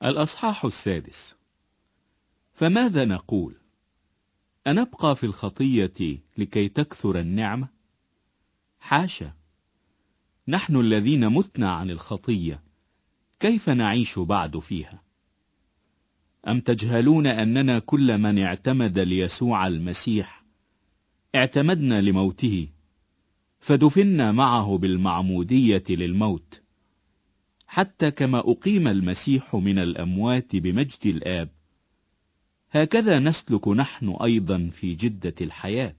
الأصحاح 6. فماذا نقول؟ أنبقى في الخطية لكي تكثر النعمة؟ حاشا! نحن الذين متنا عن الخطية كيف نعيش بعد فيها؟ أم تجهلون أننا كل من اعتمد ليسوع المسيح اعتمدنا لموته، فدفنا معه بالمعمودية للموت، حتى كما أقيم المسيح من الأموات بمجد الآب، هكذا نسلك نحن أيضا في جدة الحياة.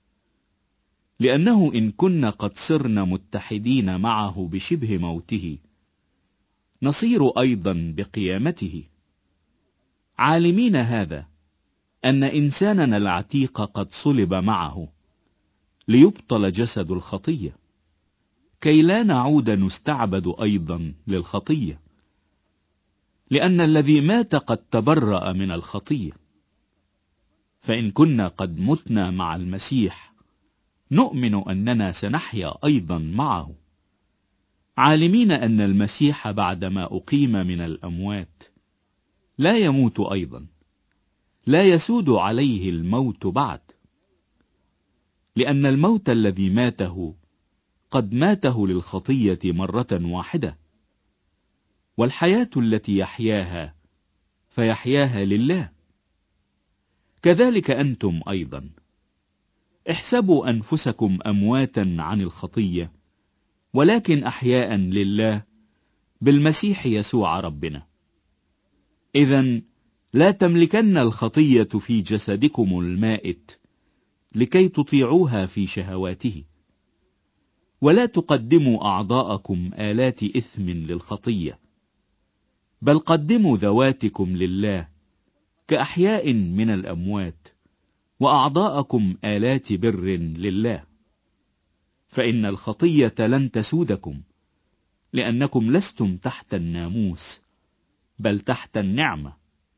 لأنه إن كنا قد صرنا متحدين معه بشبه موته، نصير أيضا بقيامته، عالمين هذا أن إنساننا العتيق قد صلب معه، ليبطل جسد الخطية، كي لا نعود نستعبد أيضا للخطية، لأن الذي مات قد تبرأ من الخطية. فإن كنا قد متنا مع المسيح، نؤمن أننا سنحيا أيضا معه، عالمين أن المسيح بعدما أقيم من الأموات لا يموت أيضا، لا يسود عليه الموت بعد، لأن الموت الذي ماته قد ماته للخطية مرة واحدة، والحياة التي يحياها فيحياها لله. كذلك أنتم أيضا احسبوا أنفسكم أمواتا عن الخطية، ولكن أحياء لله بالمسيح يسوع ربنا. إذن لا تملكن الخطية في جسدكم المائت لكي تطيعوها في شهواته، ولا تقدموا أعضاءكم آلات إثم للخطية، بل قدموا ذواتكم لله كأحياء من الأموات، وأعضاءكم آلات بر لله. فإن الخطية لن تسودكم، لأنكم لستم تحت الناموس بل تحت النعمة.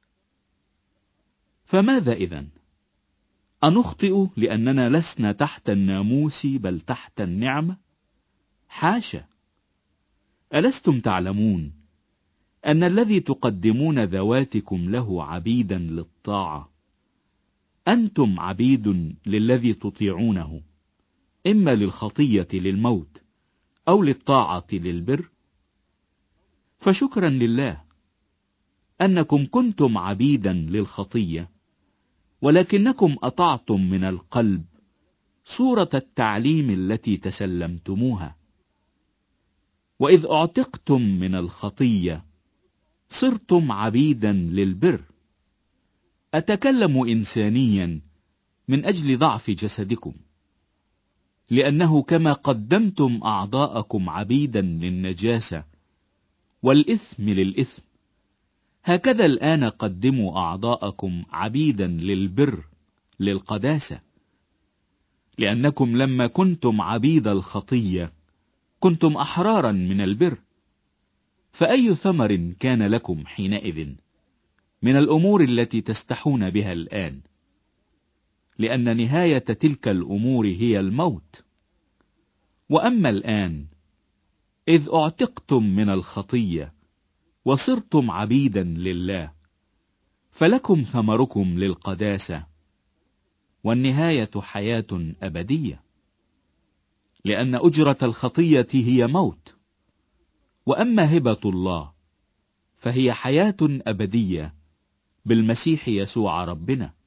فماذا إذن؟ أنخطئ لأننا لسنا تحت الناموس بل تحت النعمة؟ حاشا! ألستم تعلمون أن الذي تقدمون ذواتكم له عبيدا للطاعة، أنتم عبيد للذي تطيعونه، إما للخطية للموت أو للطاعة للبر؟ فشكرا لله أنكم كنتم عبيدا للخطية، ولكنكم أطعتم من القلب صورة التعليم التي تسلمتموها. وإذ اعتقتم من الخطية صرتم عبيدا للبر. أتكلم إنسانيا من أجل ضعف جسدكم، لأنه كما قدمتم أعضاءكم عبيدا للنجاسة والإثم للإثم، هكذا الآن قدموا أعضاءكم عبيدا للبر للقداسة. لأنكم لما كنتم عبيد الخطية كنتم أحرارا من البر، فأي ثمر كان لكم حينئذ من الأمور التي تستحون بها الآن؟ لأن نهاية تلك الأمور هي الموت. وأما الآن إذ اعتقتم من الخطية وصرتم عبيدا لله، فلكم ثمركم للقداسة، والنهاية حياة أبدية. لأن أجرة الخطية هي موت، وأما هبة الله فهي حياة أبدية بالمسيح يسوع ربنا.